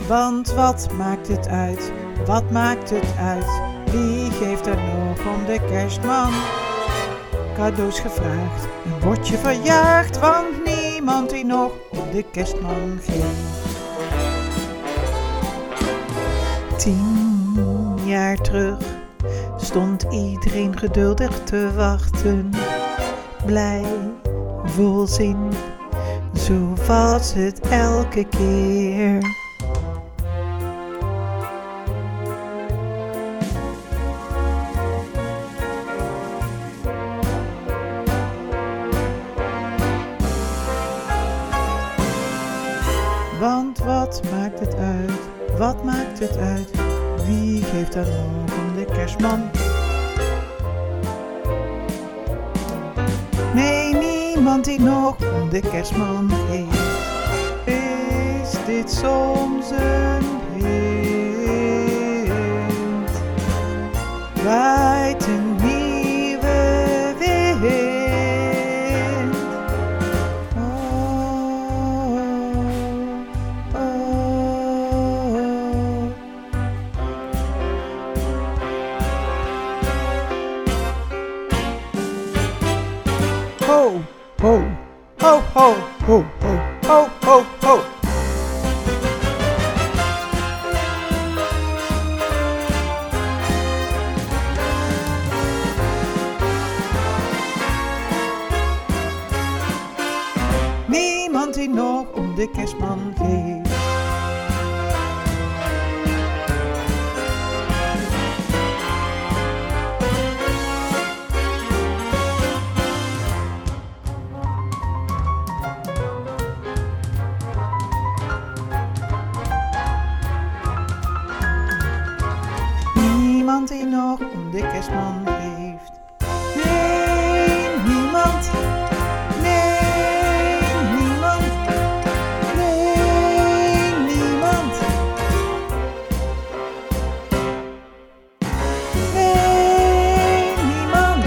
Want wat maakt het uit, wat maakt het uit? Wie geeft er nog om de kerstman? Cadeaus gevraagd en word je verjaagd, want niemand die nog om de kerstman geeft. 10 jaar terug stond iedereen geduldig te wachten, blij, vol zin, zo was het elke keer. Want wat maakt het uit, wat maakt het uit? Wie geeft er nog om de kerstman? Nee, niemand die nog om de kerstman geeft. Is dit soms een hint? Waait een nieuwe wind. Ho, ho, ho, ho, ho, ho, ho, ho. Niemand die nog om de kerstman geeft. Niemand die nog om de kerstman geeft. Nee, niemand. Nee, niemand. Nee, niemand. Nee, niemand.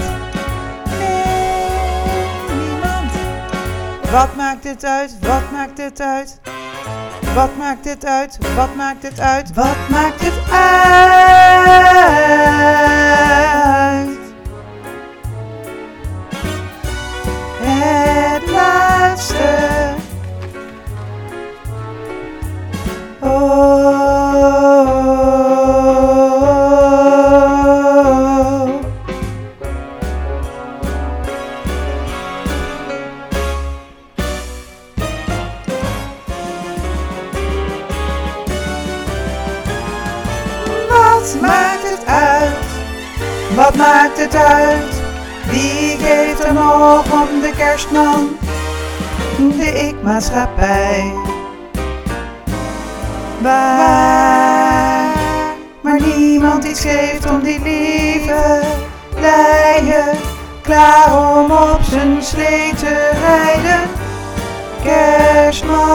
Nee, niemand. Wat maakt het uit? Wat maakt het uit? Wat maakt het uit? Wat maakt het uit? Wat maakt het uit? Het laatste. Oh. Wat maakt het uit? Wat maakt het uit? Wie geeft er nog om de kerstman? De ik-maatschappij. Waar maar niemand iets geeft om die lieve leien, klaar om op zijn slee te rijden. Kerstman.